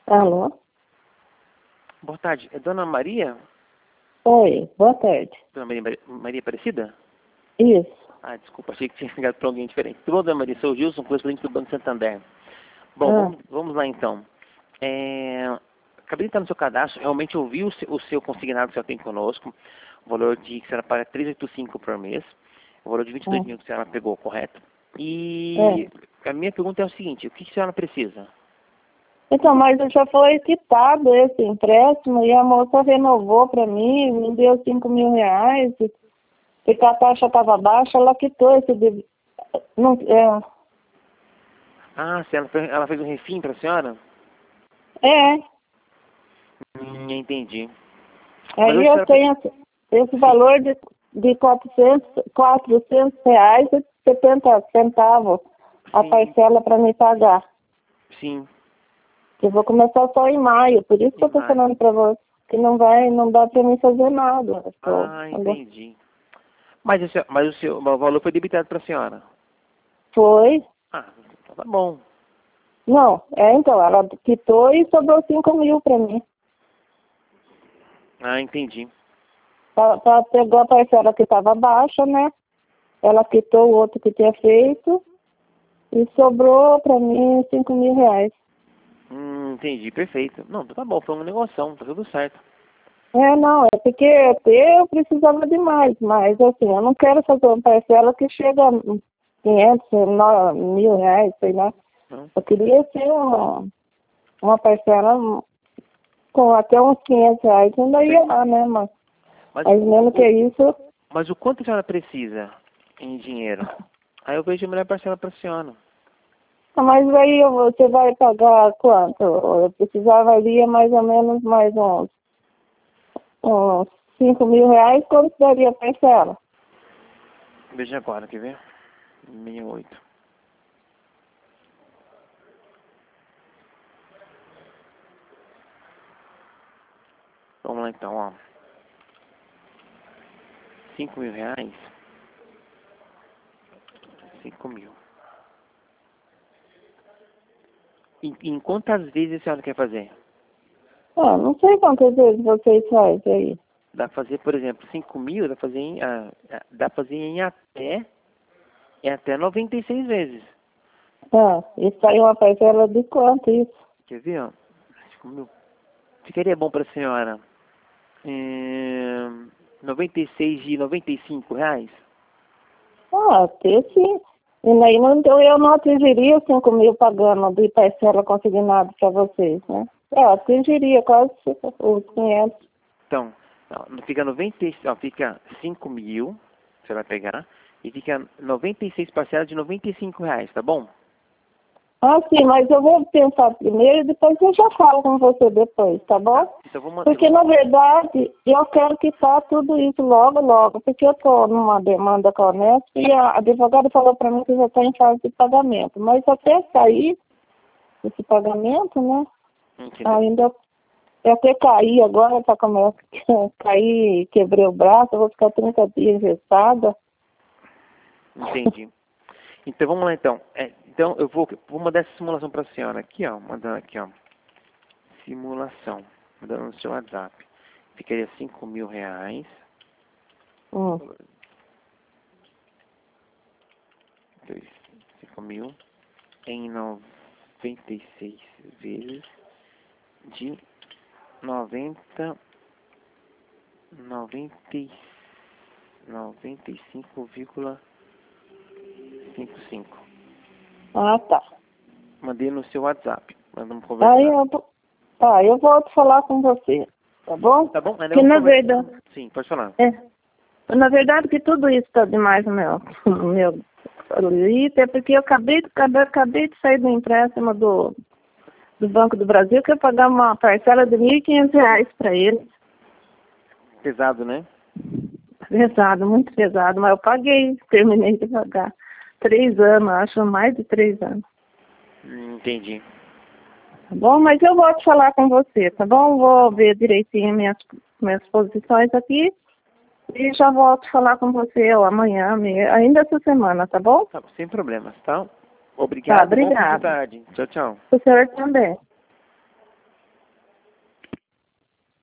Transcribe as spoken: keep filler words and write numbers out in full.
Alô? Boa tarde. É Dona Maria? Oi, boa tarde. Dona Maria, Maria Aparecida? Isso. Ah, desculpa, achei que tinha ligado para alguém diferente. Tudo bom, Dona Maria? Sou o Gilson, correspondente do Banco Santander. Bom, Ah, vamos, vamos lá então. É, acabei de entrar no seu cadastro, realmente ouvi o seu, o seu consignado que você tem conosco, o valor de que a senhora paga trezentos e oitenta e cinco por mês, o valor de vinte e dois ah, mil que a senhora pegou, correto? é. E a minha pergunta é o seguinte, o que que a senhora precisa? Então, mas já foi quitado esse empréstimo e a moça renovou para mim, me deu cinco mil reais, porque a taxa estava baixa, ela quitou esse... De... Não, é, Ah, se ela, fez- ela fez um refim para a senhora? é, Hum, entendi. Mas aí hoje a eu senhora... pre- tenho esse esse Sim, valor de, de quatrocentos, quatrocentos reais e setenta centavos a sim, parcela para me pagar. sim. Eu vou começar só em maio, por isso que eu Em tô maio. falando pra você que não vai, não dá pra mim fazer nada. Eu tô- Ah, agora- entendi. Mas, o seu, mas o seu o valor foi debitado para a senhora? Foi? Ah, então tá bom. Não, é então, ela quitou e sobrou cinco mil pra mim. Ah, entendi. Ela, ela pegou a parcela que estava baixa, né? Ela quitou o outro que tinha feito e sobrou pra mim cinco mil reais. Hum, entendi, perfeito. Não, tá bom, foi uma negociação, tá tudo certo. É, não, é porque até eu precisava de mais, mas assim, eu não quero fazer uma parcela que chega a quinhentos, no- mil reais, sei lá. Não? Eu queria ser uma, uma parcela com até uns quinhentos reais, ainda ia lá, né? Mas, Mas, mas o, menos que o- isso, mas o quanto a senhora precisa em dinheiro? Aí eu vejo a melhor parcela para a senhora. mas aí eu- você vai pagar quanto? Eu precisava ali mais ou menos mais uns, uns cinco mil reais, quanto daria a parcela? Veja agora, quer ver? sessenta e oito. Vamos lá então, ó. Cinco mil reais? Cinco mil. Em, em quantas vezes a senhora quer fazer? Ah, não sei quantas vezes vocês fazem aí. Dá pra fazer, por exemplo, cinco mil, dá pra fazer em, ah, ah, dá pra fazer em até, em até noventa e seis vezes. Ah, isso aí é uma parcela de quanto isso? Quer ver, ó? cinco mil. Ficaria bom pra senhora. É, noventa e seis de noventa e cinco reais? Ah, até sim. E aí não, então eu não atingiria cinco mil pagando de parcela consignado para vocês, né? É, eu atingiria quase os quinhentos. Então, ó, fica noventa e seis, ó, fica cinco mil, você vai pegar, e fica noventa e seis parcelas de noventa e cinco reais, tá bom? Ah, sim, mas eu vou pensar primeiro e depois eu já falo com você depois, tá Tá, bom? então vou, man- eu Porque, vou, na verdade, eu quero quitar tudo isso logo, logo, porque eu estou numa demanda com a Unesp e a advogada falou para mim que já está em fase de pagamento. Mas até sair esse pagamento, né, entendeu? ainda eu até caí agora, tá como eu caí, quebrei o braço, eu vou ficar trinta dias engessada. Entendi. Então vamos lá então. É, então eu vou, vou mandar essa simulação para a senhora aqui, ó. Mandando aqui, ó. Simulação. Mandando no seu WhatsApp. Ficaria cinco mil reais. Hum. Dois, cinco mil em noventa e seis vezes de noventa, noventa, e- noventa e cinco vírgula cinquenta e cinco. Ah, tá. Mandei no seu WhatsApp. Nós vamos Aí conversar. eu, tá, eu volto falar com você, tá bom? Tá bom? Ainda Que vamos na conversar. verdade, Sim, pode falar. é, na verdade que tudo isso está demais no meu, no meu palito, é porque eu acabei, acabei, acabei de sair do empréstimo do, do Banco do Brasil, que eu pagar uma parcela de mil e quinhentos reais para ele. Pesado, né? Pesado, muito pesado, mas eu paguei, terminei de pagar. Três anos, acho mais de três anos. Hum, Entendi. Tá bom? Mas eu vou te falar com você, tá bom? Vou ver direitinho minhas, minhas posições aqui e já volto a falar com você ou amanhã, me- ainda essa semana, tá bom? Tá, sem problemas, tá? Tá, Obrigado e bom fim de obrigada. tarde. Tchau, tchau. O senhor também.